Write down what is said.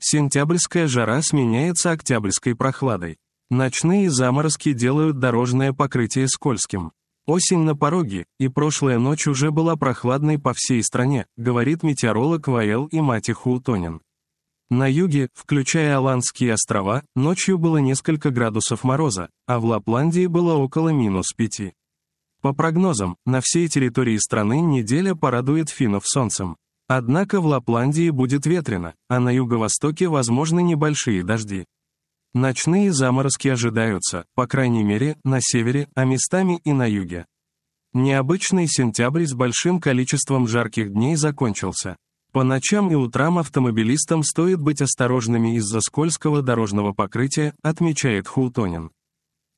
Сентябрьская жара сменяется октябрьской прохладой. Ночные заморозки делают дорожное покрытие скользким. Осень на пороге, и прошлая ночь уже была прохладной по всей стране, говорит метеоролог Ваэл Имати Хуутонин. На юге, включая Аландские острова, ночью было несколько градусов мороза, а в Лапландии было около -5. По прогнозам, на всей территории страны неделя порадует финнов солнцем. Однако в Лапландии будет ветрено, а на юго-востоке возможны небольшие дожди. Ночные заморозки ожидаются, по крайней мере, на севере, а местами и на юге. Необычный сентябрь с большим количеством жарких дней закончился. По ночам и утрам автомобилистам стоит быть осторожными из-за скользкого дорожного покрытия, отмечает Хуутонин.